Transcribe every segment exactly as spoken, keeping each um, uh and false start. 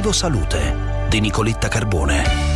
Obiettivo Salute di Nicoletta Carbone.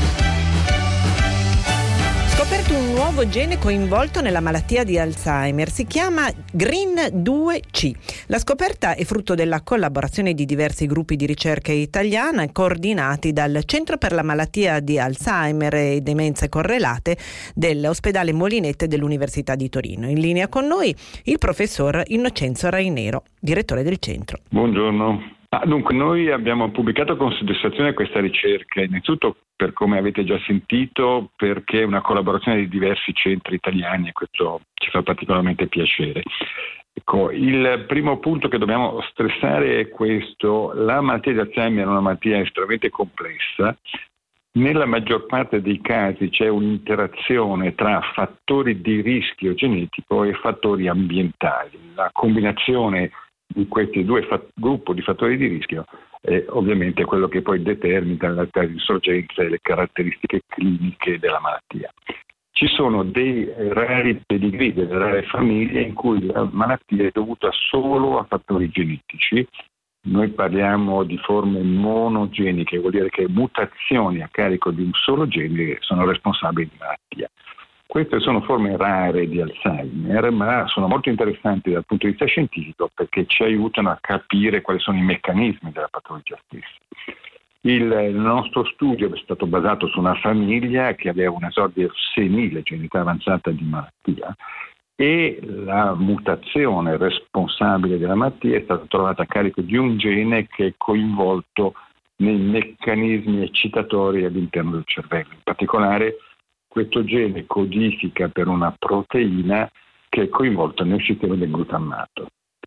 Scoperto un nuovo gene coinvolto nella malattia di Alzheimer, si chiama G R I N due C. La scoperta è frutto della collaborazione di diversi gruppi di ricerca italiana coordinati dal Centro per la malattia di Alzheimer e demenze correlate dell'ospedale Molinette dell'Università di Torino. In linea con noi il professor Innocenzo Rainero, direttore del centro. Buongiorno. Ah, dunque, noi abbiamo pubblicato con soddisfazione questa ricerca, innanzitutto per come avete già sentito, perché è una collaborazione di diversi centri italiani e questo ci fa particolarmente piacere. Ecco, il primo punto che dobbiamo stressare è questo: la malattia di Alzheimer è una malattia estremamente complessa. Nella maggior parte dei casi c'è un'interazione tra fattori di rischio genetico e fattori ambientali. La combinazione di questi due fat- gruppi di fattori di rischio è ovviamente quello che poi determina la insorgenza e le caratteristiche cliniche della malattia. Ci sono dei rari pedigree, delle rare famiglie in cui la malattia è dovuta solo a fattori genetici. Noi parliamo di forme monogeniche, vuol dire che mutazioni a carico di un solo gene sono responsabili di malattia. Queste sono forme rare di Alzheimer, ma sono molto interessanti dal punto di vista scientifico perché ci aiutano a capire quali sono i meccanismi della patologia stessa. Il, il nostro studio è stato basato su una famiglia che aveva un esordio senile, cioè in età avanzata di malattia, e la mutazione responsabile della malattia è stata trovata a carico di un gene che è coinvolto nei meccanismi eccitatori all'interno del cervello. In particolare, questo gene codifica per una proteina che è coinvolta nel sistema del glutammato.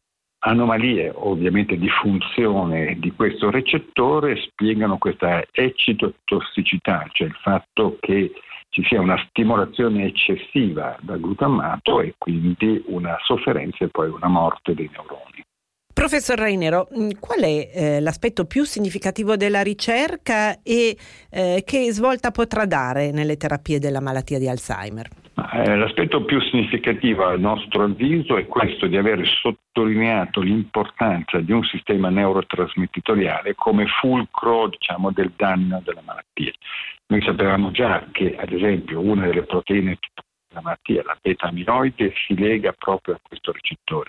Anomalie ovviamente di funzione di questo recettore spiegano questa eccitotossicità, cioè il fatto che ci sia una stimolazione eccessiva dal glutammato e quindi una sofferenza e poi una morte dei neuroni. Professor Rainero, qual è eh, l'aspetto più significativo della ricerca e eh, che svolta potrà dare nelle terapie della malattia di Alzheimer? Eh, l'aspetto più significativo a nostro avviso è questo di aver sottolineato l'importanza di un sistema neurotrasmettitoriale come fulcro, diciamo, del danno della malattia. Noi sapevamo già che, ad esempio, una delle proteine della malattia, la beta-amiloide, si lega proprio a questo recettore.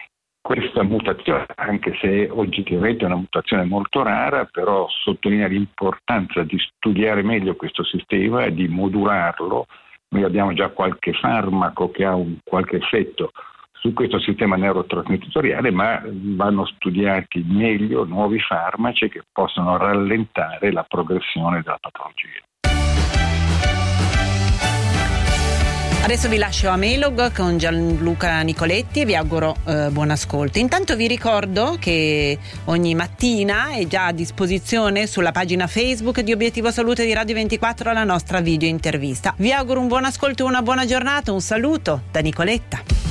Questa mutazione, anche se oggettivamente è una mutazione molto rara, però sottolinea l'importanza di studiare meglio questo sistema e di modularlo. Noi abbiamo già qualche farmaco che ha un qualche effetto su questo sistema neurotrasmettitoriale, ma vanno studiati meglio nuovi farmaci che possono rallentare la progressione della patologia. Adesso vi lascio a Melog con Gianluca Nicoletti e vi auguro eh, buon ascolto. Intanto vi ricordo che ogni mattina è già a disposizione sulla pagina Facebook di Obiettivo Salute di Radio ventiquattro la nostra video intervista. Vi auguro un buon ascolto e una buona giornata. Un saluto da Nicoletta.